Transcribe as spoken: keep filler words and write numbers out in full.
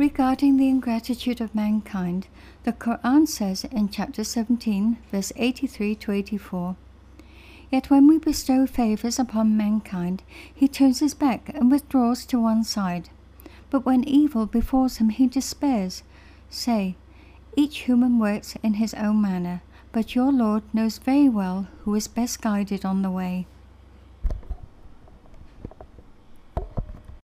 Regarding the ingratitude of mankind, the Quran says in chapter seventeen, verse eighty-three to eighty-four, "Yet when we bestow favors upon mankind, he turns his back and withdraws to one side. But when evil befalls him, he despairs. Say, each human works in his own manner, but your Lord knows very well who is best guided on the way."